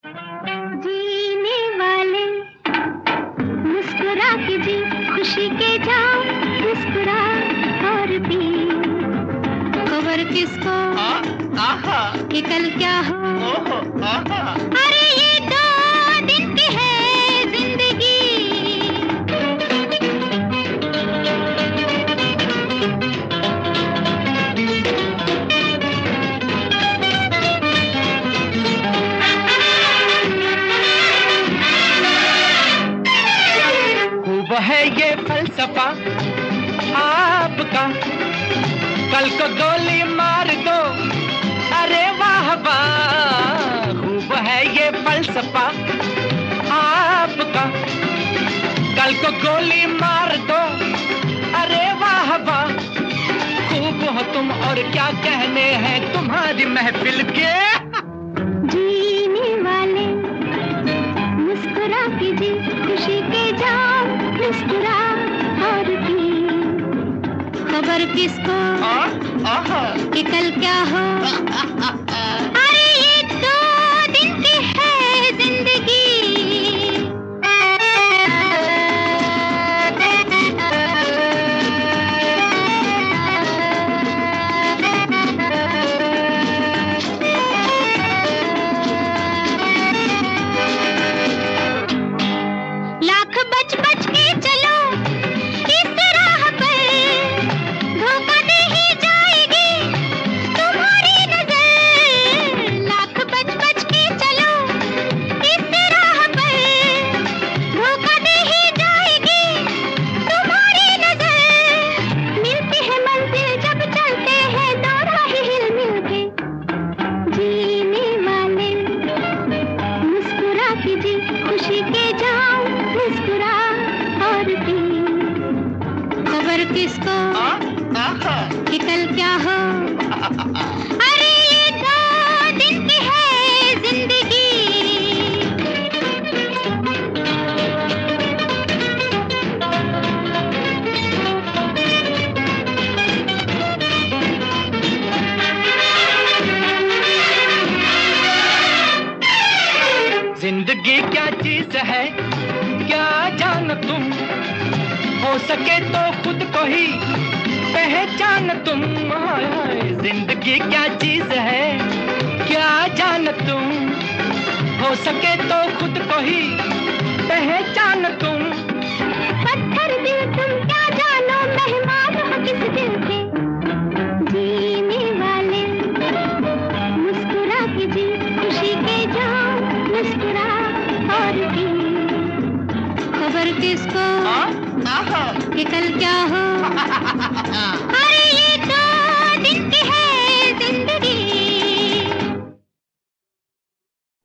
जीने वाले मुस्कुरा के जी, खुशी के जाओ मुस्कुरा और पी। खबर किसको कि कल क्या हो। अरे ये 2 दिन की है जिंदगी। खूब है ये फलसफा आपका, कल को गोली मार दो, अरे वाह वाह। खूब है ये फलसफा आपका, कल को गोली मार दो, अरे वाह वाह। खूब हो तुम और क्या कहने हैं तुम्हारी महफिल के। जीने वाले मुस्कुरा के जी, खुशी के जाओ मुस्कुरा और पी। खबर किसको कि कल क्या हो। अरे ये 2 दिन की है जिंदगी। लाख बच बच के चलो इस राह पर, धोखा दे ही जाएगी तुम्हारी नजर। लाख बच बच के चलो इस राह पर, धोखा दे ही जाएगी तुम्हारी नजर। मिलती है मंजिल जब चलते हैं दोनों ही हिल मिल के। जीने वाले मुस्कुरा के जी, खुशी के जाओ मुस्कुरा और पी। खबर किसको कि कल क्या हो। अरे ये 2 दिन की है जिंदगी। जिंदगी क्या चीज है क्या जान तुम, हो सके तो खुद को ही पहचान तुम। हाय हाय, जिंदगी क्या चीज है क्या जान तुम, हो सके तो खुद को ही पहचान तुम। पत्थर दिल तुम क्या जानो, मेहमान हो किस दिल के। जीने वाले मुस्कुरा के जी, खुशी के जाओ मुस्कुरा और पी। खबर किसको कि कल क्या